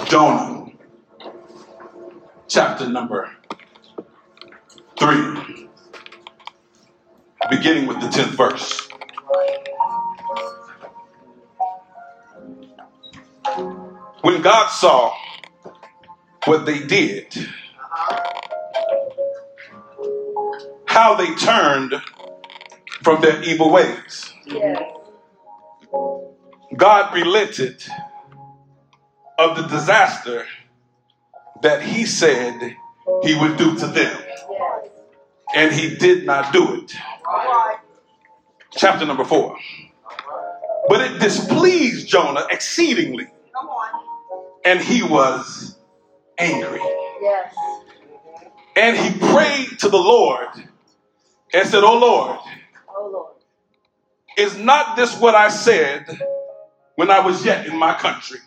Jonah, chapter number 3, beginning with the 10th verse. When God saw what they did, how they turned from their evil ways, God relented of the disaster that he said he would do to them. And he did not do it. Chapter number 4. But it displeased Jonah exceedingly, and he was angry. And he prayed to the Lord and said, "Oh Lord, is not this what I said when I was yet in my country?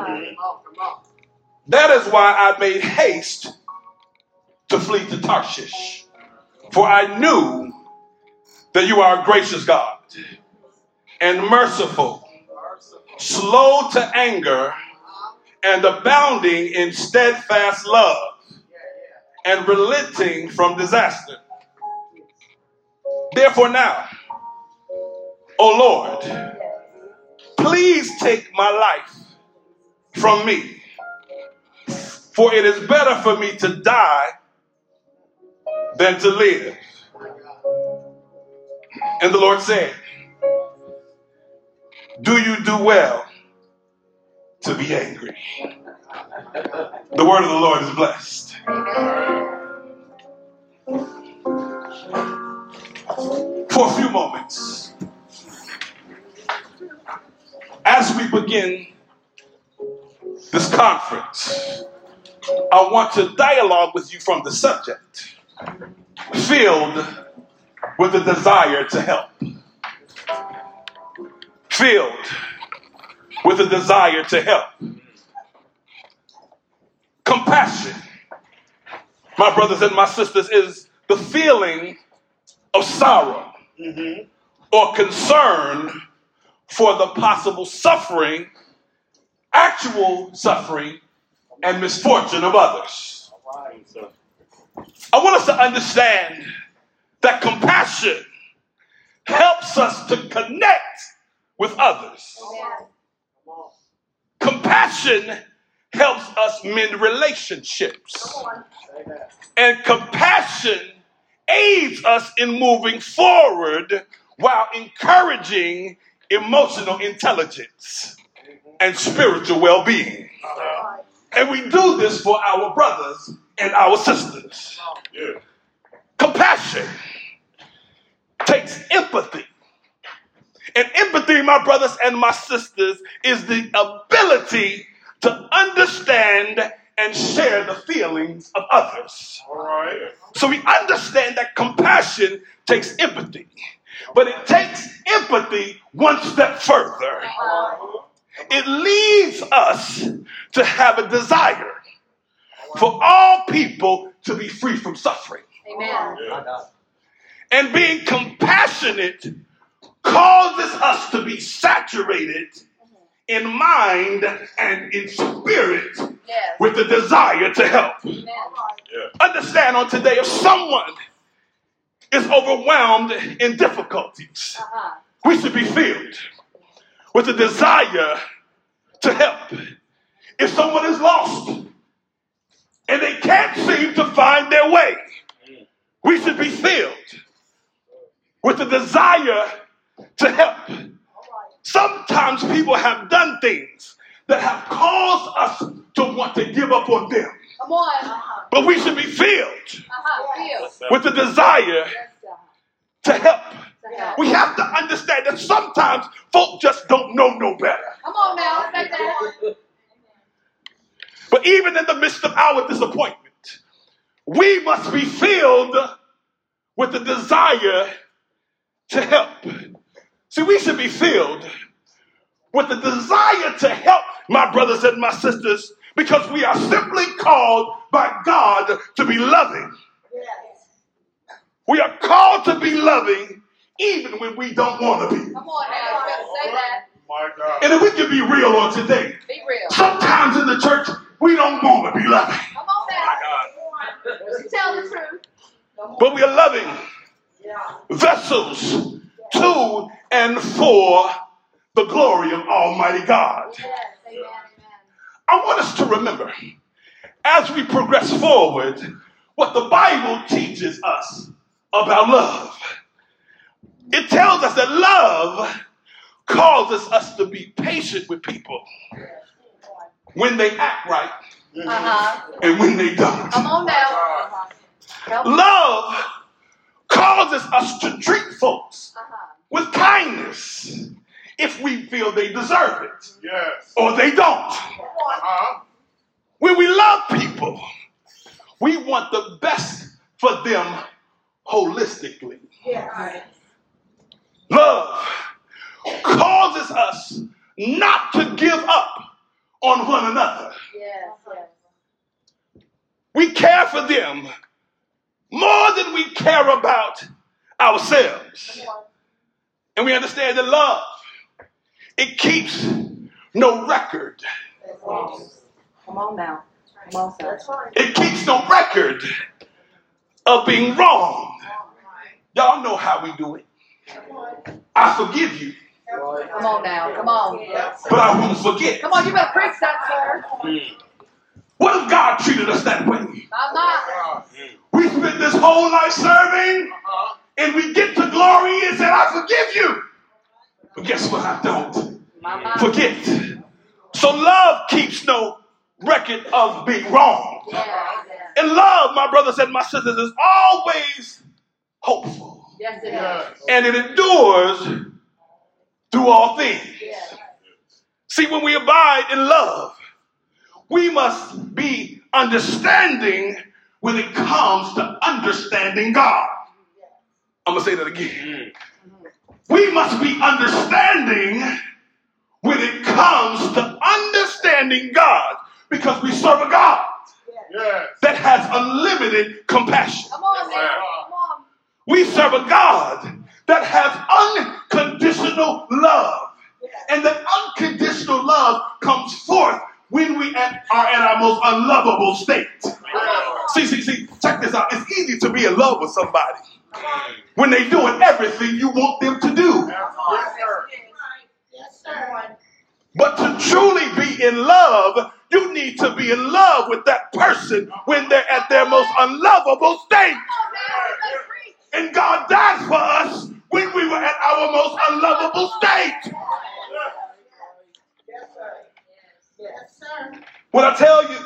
That is why I made haste to flee to Tarshish. For I knew that you are a gracious God and merciful, slow to anger, and abounding in steadfast love, and relenting from disaster. Therefore now, O Lord, please take my life from me, for it is better for me to die than to live." And the Lord said, "Do you do well to be angry?" The word of the Lord is blessed. For a few moments, as we begin this conference, I want to dialogue with you from the subject, filled with a desire to help. Filled with a desire to help. Compassion, my brothers and my sisters, is the feeling of sorrow or concern for the possible suffering, actual suffering, and misfortune of others. I want us to understand that compassion helps us to connect with others. Compassion helps us mend relationships. And compassion aids us in moving forward while encouraging emotional intelligence and spiritual well-being. And we do this for our brothers and our sisters. Compassion takes empathy. And empathy, my brothers and my sisters, is the ability to understand and share the feelings of others. So we understand that compassion takes empathy. But it takes empathy one step further. It leads us to have a desire for all people to be free from suffering. Amen. And being compassionate causes us to be saturated in mind and in spirit with the desire to help. Understand on today, if someone is overwhelmed in difficulties, we should be filled with a desire to help. If someone is lost and they can't seem to find their way, we should be filled with a desire to help. Sometimes people have done things that have caused us to want to give up on them. But we should be filled with the desire to help. We have to understand that sometimes folk just don't know no better. Come on now, let's make that. But even in the midst of our disappointment, we must be filled with the desire to help. See, we should be filled with the desire to help, my brothers and my sisters, because we are simply called by God to be loving. We are called to be loving even when we don't want to be. Come on now, you better say that. My God. And if we can be real on today, be real. Sometimes in the church, loving. Come on now. Tell the truth. But we are loving vessels to and for the glory of Almighty God. I want us to remember, as we progress forward, what the Bible teaches us about love. It tells us that love causes us to be patient with people when they act right and when they don't. Come on now. Love causes us to treat folks with kindness if we feel they deserve it or they don't. When we love people, we want the best for them holistically. Love causes us not to give up on one another. We care for them more than we care about ourselves. And we understand that love, it keeps no record. Come on now. Come on, sir. It keeps no record of being wrong. Y'all know how we do it. I forgive you. Come on now. Come on. But I won't forget. Come on, you better preach that, sir. What if God treated us that way? I'm not. We spent this whole life serving, and we get to glory and say, I forgive you. But guess what? I don't forget. So love keeps no record of being wrong. And love, my brothers and my sisters, is always hopeful. Yes, it is. And it endures through all things. See, when we abide in love, we must be understanding when it comes to understanding God. I'm going to say that again. We must be understanding when it comes to understanding God, because we serve a God that has unlimited compassion. Come on, man. Come on. We serve a God that has unconditional love. And that unconditional love comes forth when we are at our most unlovable state. See, check this out. It's easy to be in love with somebody when they're doing everything you want them to do. Yes, sir. But to truly be in love, you need to be in love with that person when they're at their most unlovable state. And God died for us when we were at our most unlovable state. Yes, sir. When I tell you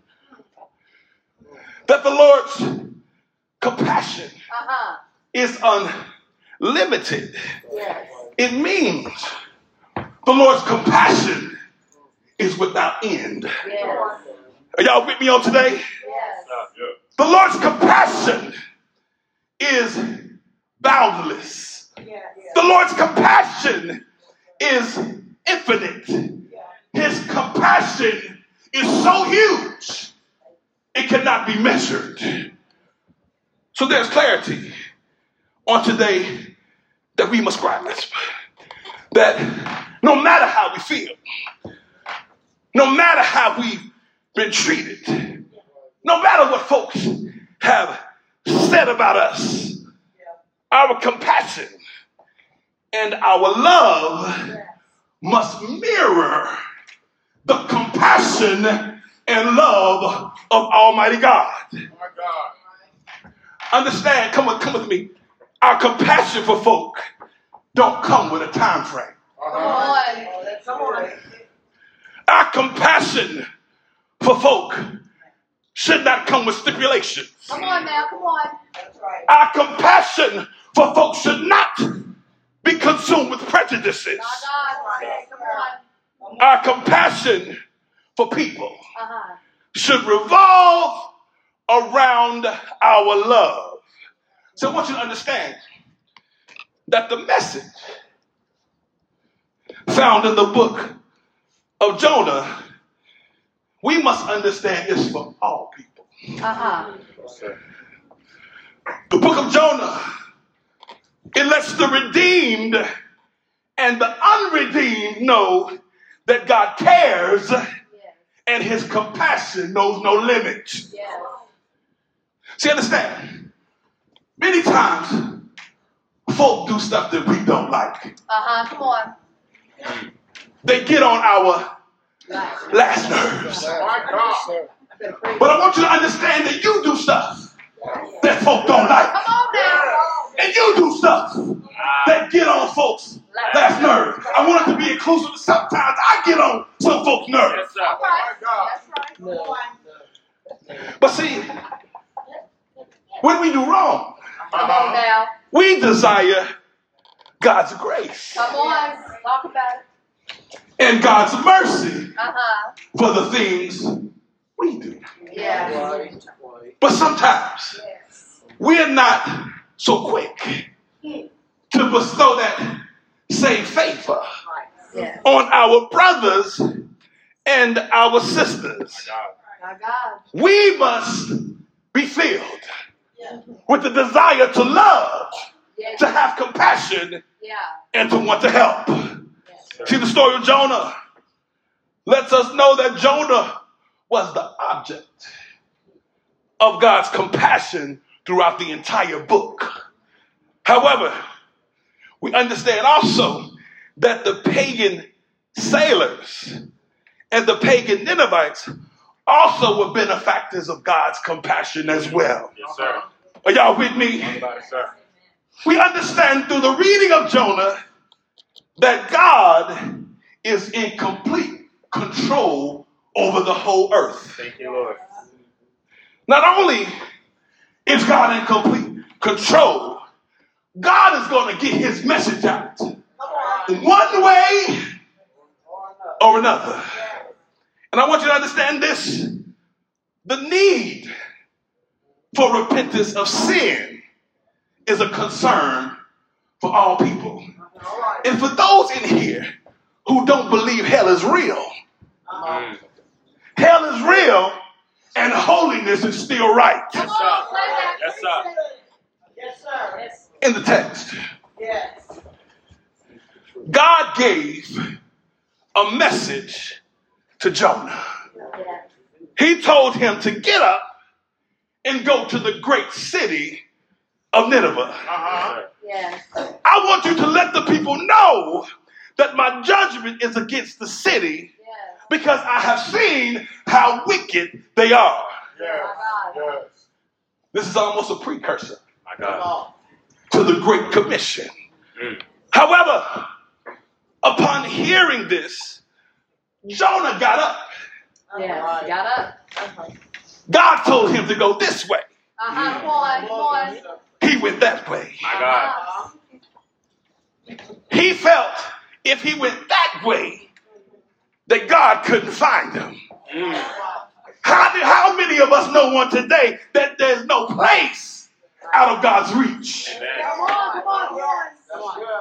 that the Lord's compassion is unlimited, it means the Lord's compassion is without end. Are y'all with me on today? Yes. The Lord's compassion is boundless. The Lord's compassion is infinite. His compassion is so huge, it cannot be measured. So there's clarity on today that we must grasp. That no matter how we feel, no matter how we've been treated, no matter what folks have said about us, our compassion and our love must mirror the compassion and love of Almighty God. Understand, come with me. Our compassion for folk don't come with a time frame. Come on. Our compassion for folk should not come with stipulations. Come on now. Come on. Our compassion for folk should not be consumed with prejudices. Come on. Our compassion for people should revolve around our love. So I want you to understand that the message found in the book of Jonah, we must understand is for all people. The book of Jonah, it lets the redeemed and the unredeemed know that God cares and and his compassion knows no limit. Yes. See, understand, many times folk do stuff that we don't like. Come on. They get on our last nerves. But I want you to understand that you do stuff that folk don't like. Come on now. And you do stuff that get on folks' last nerves. I want it to be inclusive. Sometimes I get on some folks' nerves. That's right. But see, when we do wrong, Come on now. we desire God's grace Come on. Talk about it. and God's mercy Uh-huh. for the things we do. Yeah. But sometimes we're not so quick to bestow that same favor Yeah. on our brothers and our sisters. My God. We must be filled with the desire to love, Yeah. to have compassion, Yeah. and to want to help. See, the story of Jonah lets us know that Jonah was the object of God's compassion throughout the entire book. However, we understand also that the pagan sailors and the pagan Ninevites also were benefactors of God's compassion as well. Yes, sir. Are y'all with me? Yes, sir. We understand through the reading of Jonah that God is in complete control over the whole earth. Thank you, Lord. Not only is God in complete control, God is going to get his message out in one way or another. And I want you to understand this. The need for repentance of sin is a concern for all people. And for those in here who don't believe hell is real, hell is real and holiness is still right. Yes, sir. Yes, sir. Yes, sir. In the text, Yes. God gave a message to Jonah. He told him to get up and go to the great city of Nineveh. Yes. I want you to let the people know that my judgment is against the city Yes. because I have seen how wicked they are. Yes. Yes. This is almost a precursor My God. to the Great Commission. Mm. However, upon hearing this, Jonah got up. Yes. Got up. God told him to go this way. Come on. Come on. He went that way. My God. He felt if he went that way, that God couldn't find him. Mm. How many of us know one today that there's no place out of God's reach? Amen. Come on. Come on.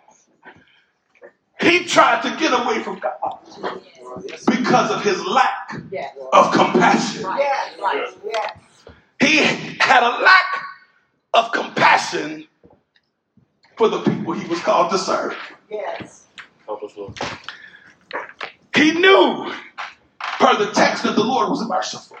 He tried to get away from God because of his lack Yes. of compassion. Yes. Yes. He had a lack of compassion for the people he was called to serve. Yes. Help us, Lord. He knew, per the text, that the Lord was merciful.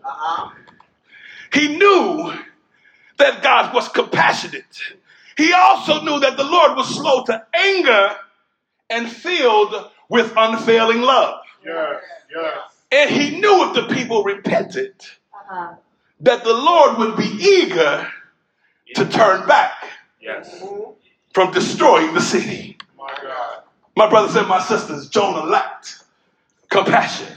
He knew that God was compassionate. He also knew that the Lord was slow to anger and filled with unfailing love. Yes. Yes. And he knew if the people repented, Uh-huh. that the Lord would be eager to turn back Yes. from destroying the city. My God. My brothers and my sisters, Jonah lacked compassion.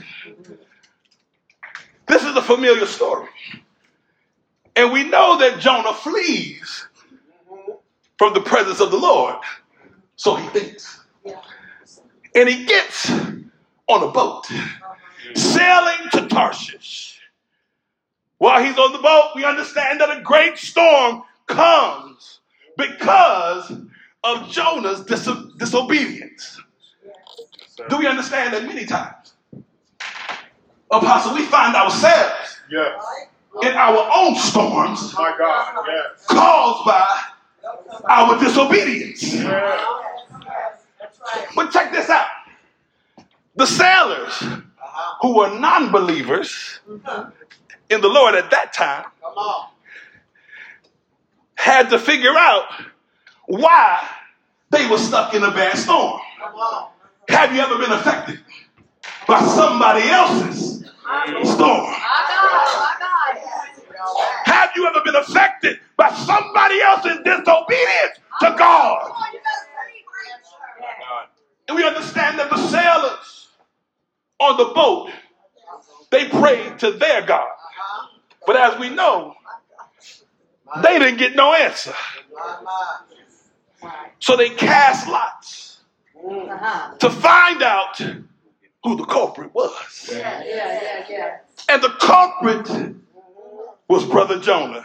This is a familiar story. And we know that Jonah flees from the presence of the Lord. So he thinks. And he gets on a boat, sailing to Tarshish. While he's on the boat, we understand that a great storm comes because of Jonah's disobedience. Do we understand that many times, Apostle, we find ourselves Yes. in our own storms My God. Yes. caused by our disobedience? Yes. That's right. But check this out. The sailors who were non-believers in the Lord at that time Come on. had to figure out why they were stuck in a bad storm. Come on. Have you ever been affected by somebody else's storm? Have you ever been affected by somebody else's disobedience to God? And we understand that the sailors on the boat, they prayed to their God. But as we know, they didn't get no answer. So they cast lots to find out who the culprit was. And the culprit was Brother Jonah.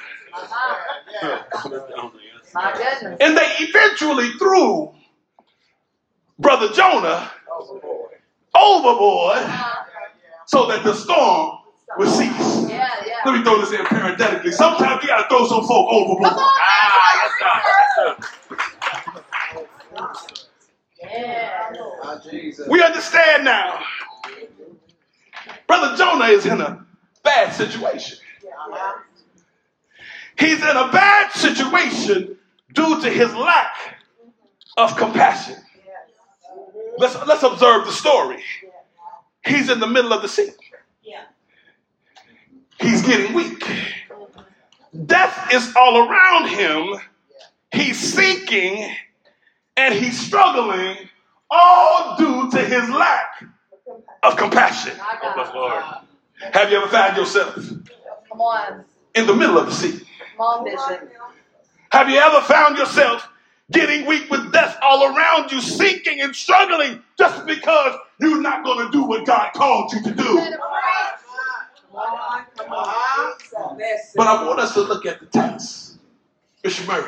My goodness. And they eventually threw Brother Jonah overboard so that the storm would cease. Let me throw this in parenthetically. Sometimes you got to throw some folk overboard. We understand now. Brother Jonah is in a bad situation. He's in a bad situation due to his lack of compassion. Let's observe the story. He's in the middle of the sea. He's getting weak. Death is all around him. He's sinking and he's struggling, all due to his lack of compassion. Have you ever found yourself Come on. in the middle of the sea? Come on, Bishop. Have you ever found yourself getting weak with death all around you, sinking and struggling just because you're not going to do what God called you to do? But I want us to look at the text. Bishop Murray.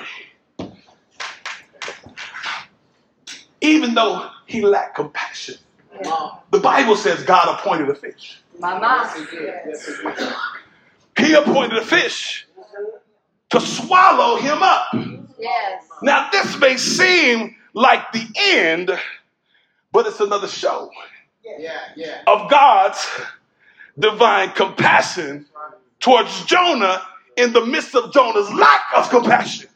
Even though he lacked compassion, the Bible says God appointed a fish. He appointed a fish to swallow him up. Now, this may seem like the end, but it's another show of God's divine compassion towards Jonah in the midst of Jonah's lack of compassion.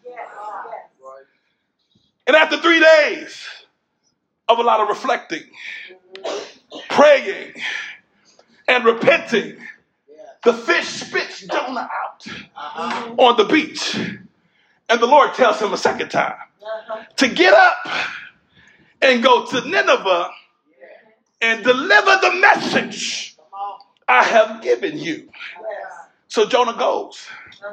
And after 3 days of a lot of reflecting, praying, and repenting, the fish spits Jonah out on the beach. And the Lord tells him a second time to get up and go to Nineveh and deliver the message I have given you. So Jonah goes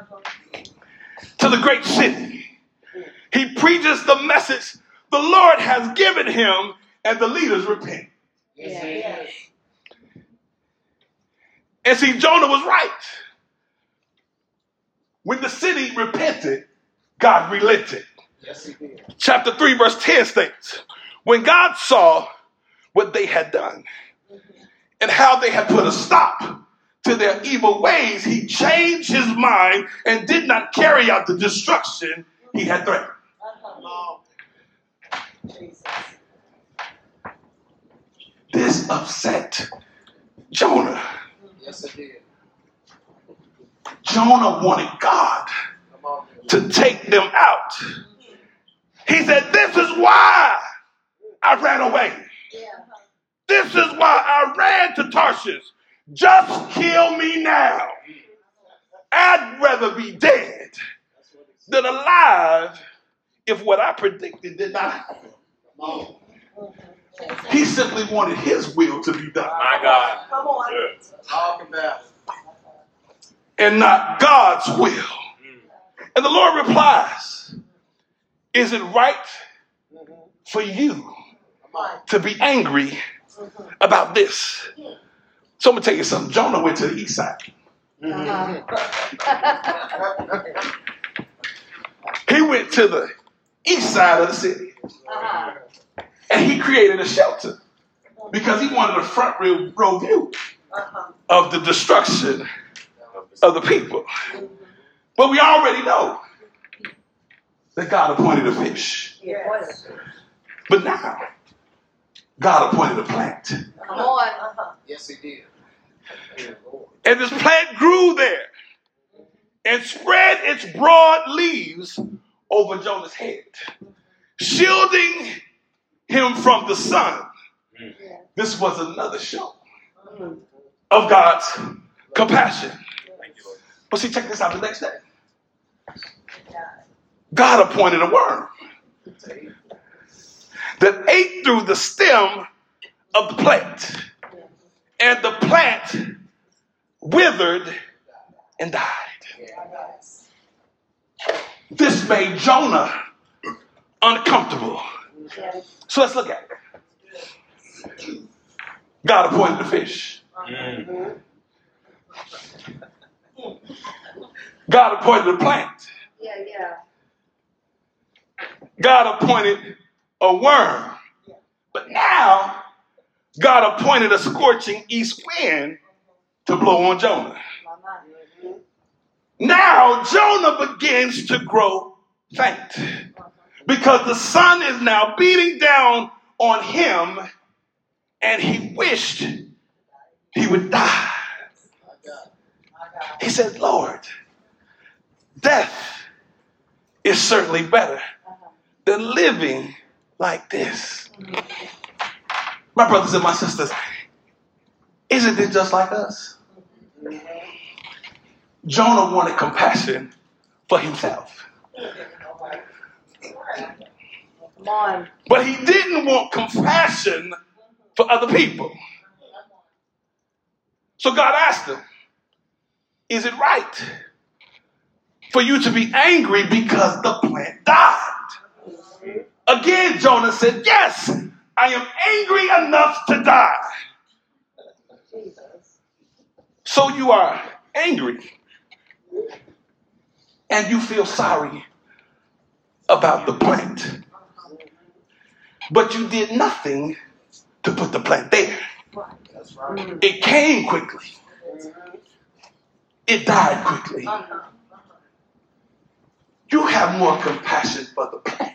to the great city. He preaches the message the Lord has given him, and the leaders repent. And see, Jonah was right. When the city repented, God relented. Chapter 3, verse 10 states, when God saw what they had done and how they had put a stop to their evil ways, he changed his mind and did not carry out the destruction he had threatened. This upset Jonah. Jonah wanted God to take them out. He said, this is why I ran away. This is why I ran to Tarshish. Just kill me now. I'd rather be dead than alive if what I predicted did not happen. He simply wanted his will to be done. My God. Come on. Talk about it. And not God's will. And the Lord replies, is it right for you to be angry about this? So I'm going to tell you something. Jonah went to the east side. He went to the east side of the city. And he created a shelter because he wanted a front row view of the destruction of the people. But we already know that God appointed a fish. But now, God appointed a plant. Come on. Yes, he did. And this plant grew there and spread its broad leaves over Jonah's head, shielding him from the sun. This was another show of God's compassion. But see, check this out the next day. God appointed a worm that ate through the stem of the plant, and the plant withered and died. This made Jonah uncomfortable. So let's look at it. God appointed the fish. God appointed the plant. God appointed a worm. But now, God appointed a scorching east wind to blow on Jonah. Now, Jonah begins to grow faint because the sun is now beating down on him, and he wished he would die. He said, Lord, death is certainly better than living like this. My brothers and my sisters, isn't it just like us? Jonah wanted compassion for himself. But he didn't want compassion for other people. So God asked him, is it right for you to be angry because the plant died? Again, Jonah said, yes, I am angry enough to die. So you are angry and you feel sorry about the plant, but you did nothing to put the plant there. It came quickly. It died quickly. You have more compassion for the plant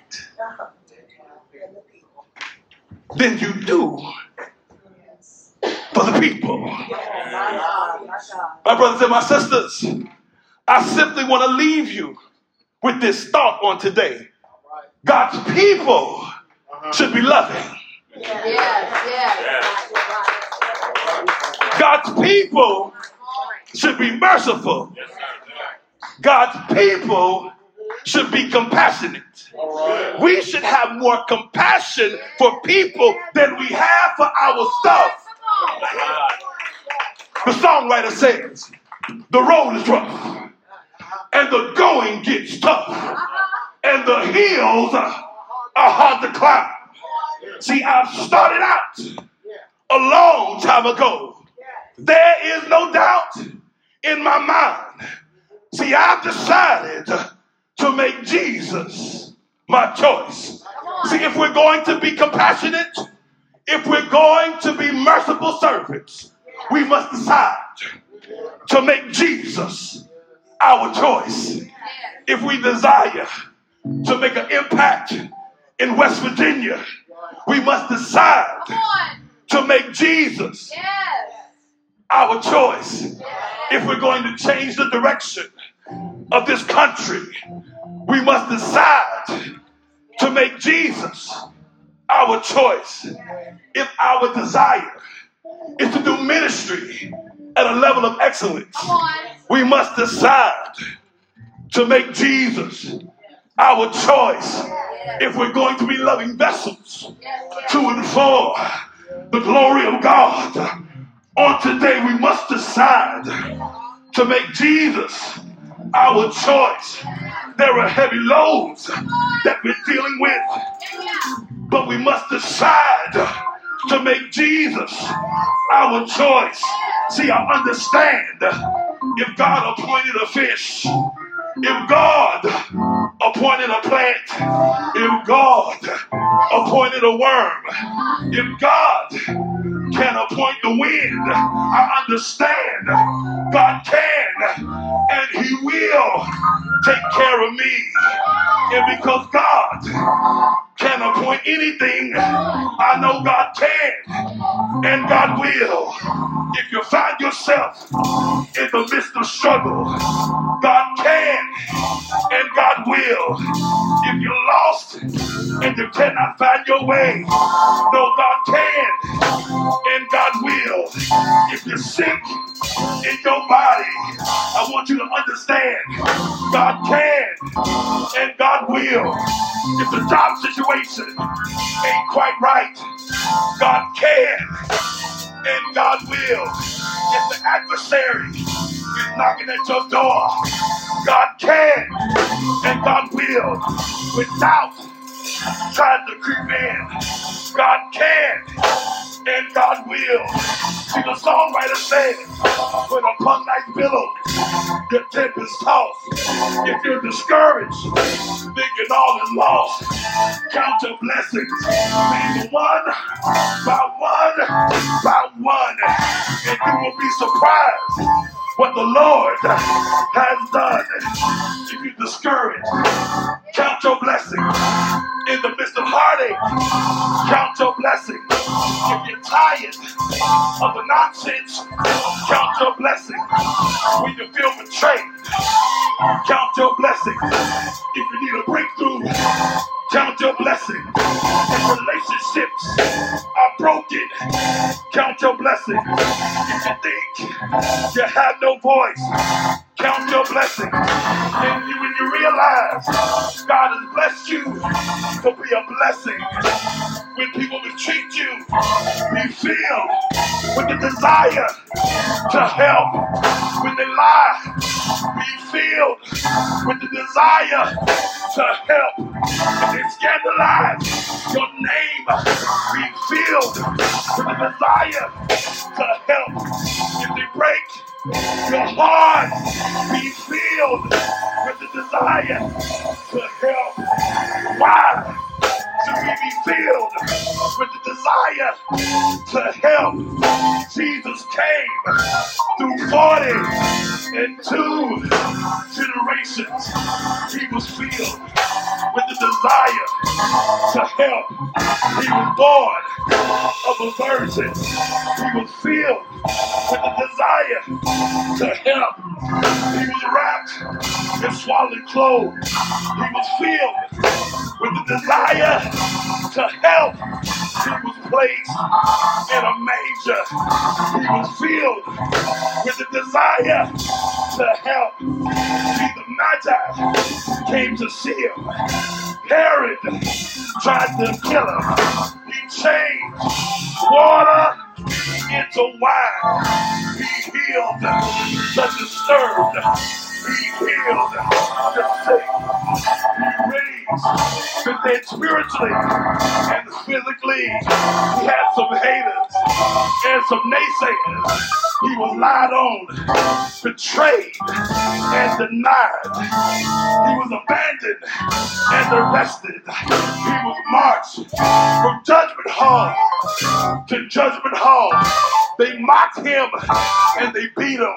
than you do for the people. My brothers and my sisters, I simply want to leave you with this thought on today. God's people should be loving. God's people should be merciful. God's people should be compassionate. We should have more compassion for people than we have for our stuff. The songwriter says, the road is rough and the going gets tough and the hills are hard to climb. See, I've started out a long time ago. There is no doubt in my mind. See, I've decided to make Jesus my choice. See, if we're going to be compassionate, if we're going to be merciful servants, we must decide to make Jesus our choice. If we desire to make an impact in West Virginia, we must decide to make Jesus our choice. If we're going to change the direction of this country, we must decide to make Jesus our choice. If our desire is to do ministry at a level of excellence, we must decide to make Jesus our choice. If we're going to be loving vessels to and for the glory of God, on today we must decide to make Jesus our choice. There are heavy loads that we're dealing with, but we must decide to make Jesus our choice. See, I understand if God appointed a fish, if God appointed a plant, if God appointed a worm, if God can appoint the wind, I understand God can and He will take care of me. And because God can your point anything, I know God can and God will. If you find yourself in the midst of struggle, God can and God will. If you're lost and you cannot find your way, no, God can and God will. If you're sick in your body, I want you to understand God can and God will. If the job situation ain't quite right, God can and God will. If the adversary is knocking at your door, God can and God will. Without trying to creep in, God can and God will. See, the songwriter said, when upon thy billows your tempest tossed. If you're discouraged, thinking all is lost, count your blessings. Maybe one by one, and you will be surprised what the Lord has done. If you're discouraged, count your blessings. In the midst of heartache, count your blessings. If you're tired of the nonsense, count your blessings. When you feel betrayed, count your blessings. If you need a breakthrough, count your blessings. If relationships are broken, count your blessings. If you think you have no voice, count your blessings. And when you realize God has blessed you to be a blessing, when people mistreat you, be filled with the desire to help. When they lie, be filled with the desire to help. If they scandalize your name, be filled with the desire to help. If they break your heart, be filled with the desire to help. Why should we be filled with the desire to help? Jesus came through 42 generations. He was filled with the desire to help. He was born of a virgin. He was filled with the desire to help. He was wrapped in swaddling clothes. He was filled with the desire to help. He was placed in a manger. He was filled with the desire to help. See, the Magi came to see him. Herod tried to kill him. He changed water into wine. He healed the disturbed. He healed the sick. He raised the dead spiritually and physically. He had some haters and some naysayers. He was lied on, betrayed, and denied. He was abandoned and arrested. He was marched from Judgment Hall to Judgment Hall. They mocked him and they beat him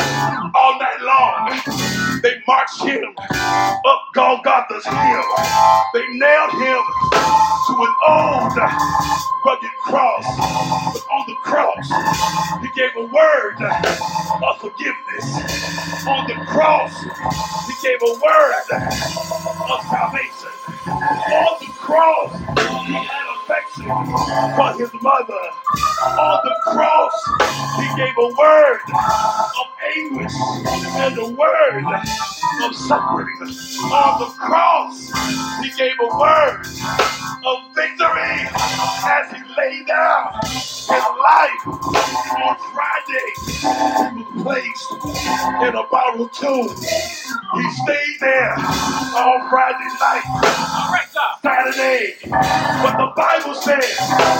all night long. They marched him up Golgotha's hill. They nailed him to an old rugged cross. But on the cross, he gave a word of forgiveness. On the cross, he gave a word of salvation. On the cross, he had affection for his mother. On the cross, he gave a word of anguish and a word of suffering. On the cross, he gave a word of victory as he laid down his life. On Friday, he was placed in a borrowed tomb. He stayed there all Friday night, Saturday. But the Bible says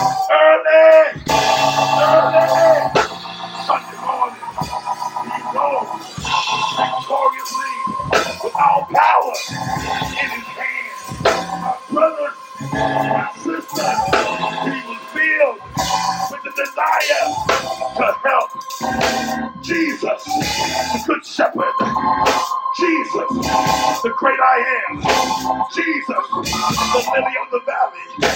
early Sunday morning, he rose victoriously with all power in his hands. My brothers, my sisters, he was filled with the desire to help. Jesus, the good shepherd. Jesus, the great I am. Jesus, the lily of the valley.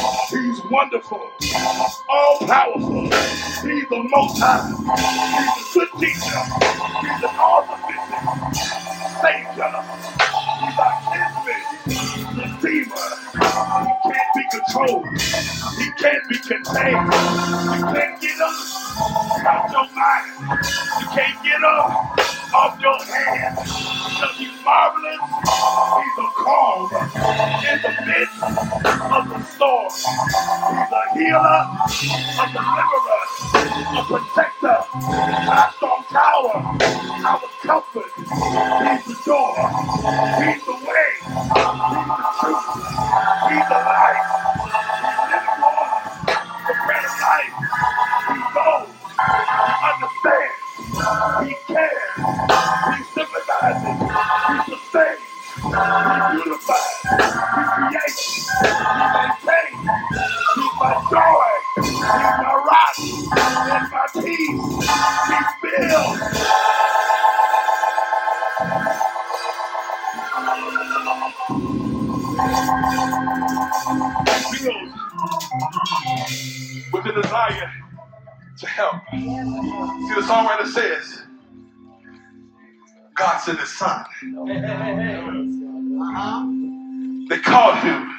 wonderful, all powerful. He's the most high. He's a good teacher. He's an all sufficient Savior. He's our kinsman, Redeemer. He can't be controlled. He can't be contained. You can't get him out your mind. You can't get him off your hand. Because he's marvelous. He's a calm in the midst of the storm. He's a healer, a deliverer, a protector, our strong tower, our comfort. He's the door. He's the way. He's the truth. He's the life. He's living water, the bread of life. He knows. He understands. He cares. He sympathizes. He sustains. He beautifies. He creates. He maintains. He's my joy. He's my rock. He's my peace. He fills. Filled with the desire to help. See, the songwriter says, God sent his son. They called him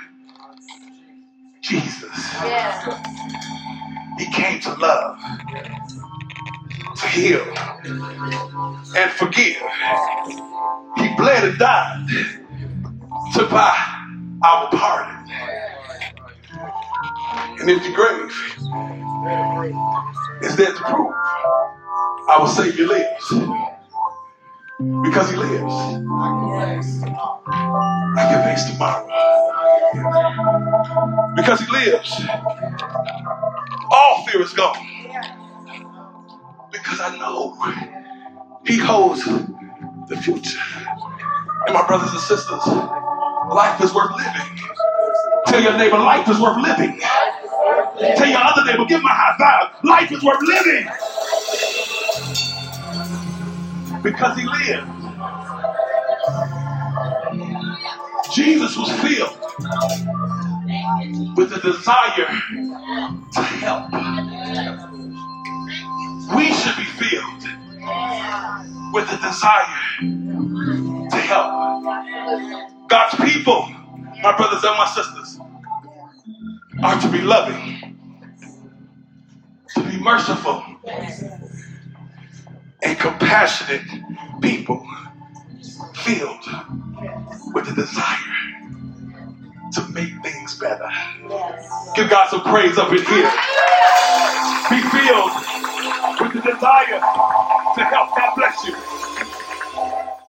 Jesus. He came to love, to heal, and forgive. He bled and died to buy our pardon. An empty grave is there to prove our Savior lives. Because he lives, I can face tomorrow. Because he lives, all fear is gone. Because I know he holds the future. And my brothers and sisters, life is worth living. Tell your neighbor, life is worth living. Tell your other neighbor, give him a high five. Life is worth living. Because he lived. Jesus was filled with a desire to help. We should be filled with a desire to help. God's people, my brothers and my sisters, are to be loving, to be merciful, and compassionate people filled with the desire to make things better. Give God some praise up in here. Be filled with the desire to help. God bless you.